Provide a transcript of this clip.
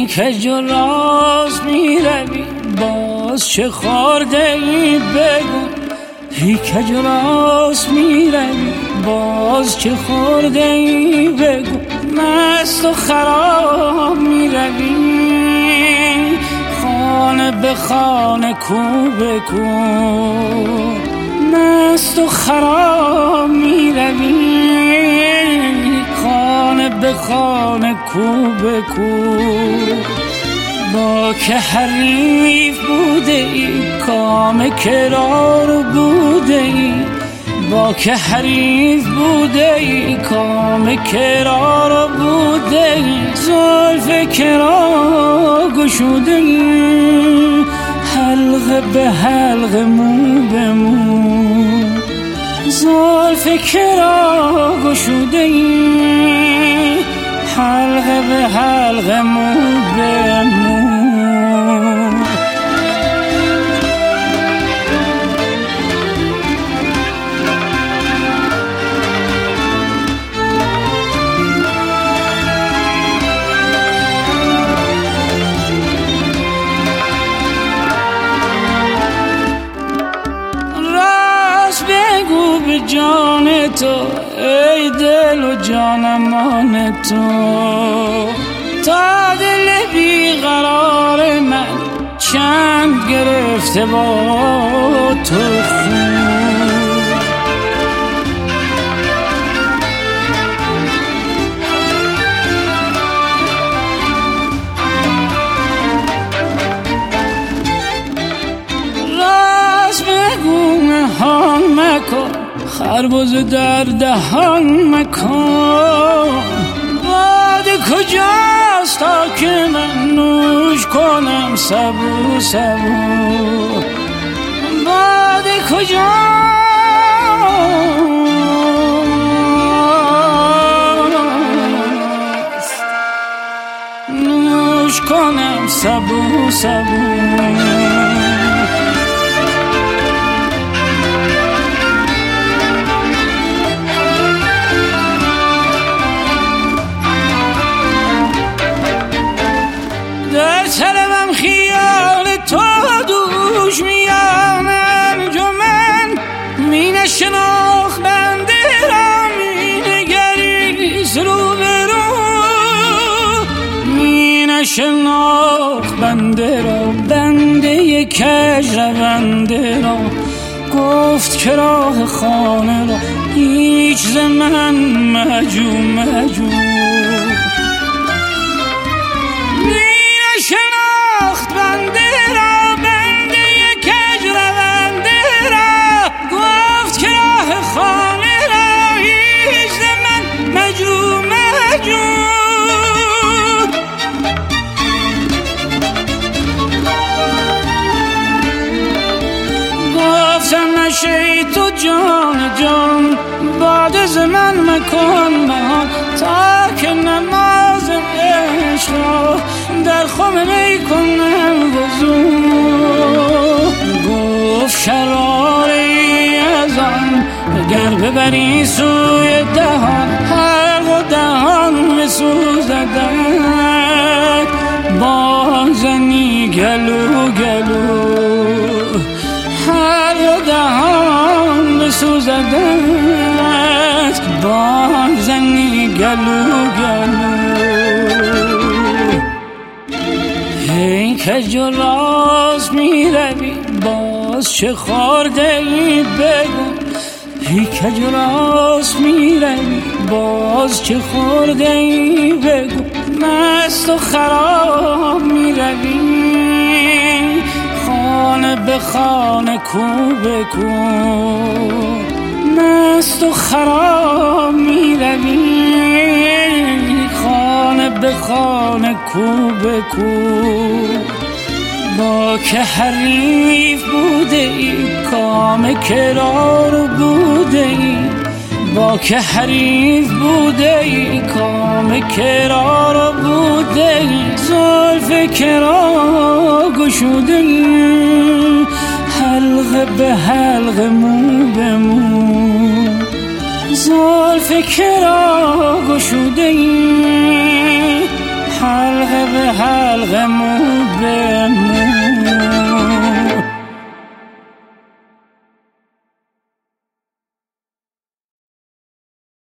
هی کج و راست میروی باز چه خورده ای بگو هی کج و راست میروی باز چه خورده ای بگو مست و خراب میروی خانه به خانه کو به کو مست و خراب میروی خانه به خانه کو به کو با که حریف بوده ای کام کرار بوده ای با که حریف بوده ای کام کرار بوده ای زلف کرا گشوده ای حلقه به حلقه مو به مو زلف کرا گشوده ای حلقه به حلقه مو به مو بگو به جان تو ای دل و جانمان تو تا دل بیقرار من چند گرفته با تو خون راست بگو نهان مکن خربز در دهان مکن باده کجاست تا که من نوش کنم سبو سبو باده کجاست نوش کنم سبو سبو در طلبم خیال تو دوش میان انجمن می نشناخت بنده را می نگریست رو به رو می نشناخت بنده را بنده کج رونده را گفت که راه خانه را هیچ ز من مجو مجو شناخت بنده را بنده کج رونده را گفت که راه خانه را هیچ ز من مجو مجو گفتم نشه تو جان جان باد ز من مکن من تا که نماز عشق را در خم می کنم وضو گفت شراری از آن اگر ببری سوی دهان حلق و دهان بسوزدت بازنی گلو گلو حلق و دهان بسوزدت بازنی گلو گلو هی کج و راست میروی باز چه خورده ای بگو هی کج و راست میروی باز چه خورده ای بگو مست و خراب میروی خانه به خانه کو به کو مست و خراب میروی خانه به خانه کو به کو با که حریف بوده ای کام کرار بوده ای با که حریف بوده ای کام کرار بوده ای زلف کرا گشوده ای حلقه به حلقه مو به مو زلف کرا گشوده ای حلقه به حلقه مو به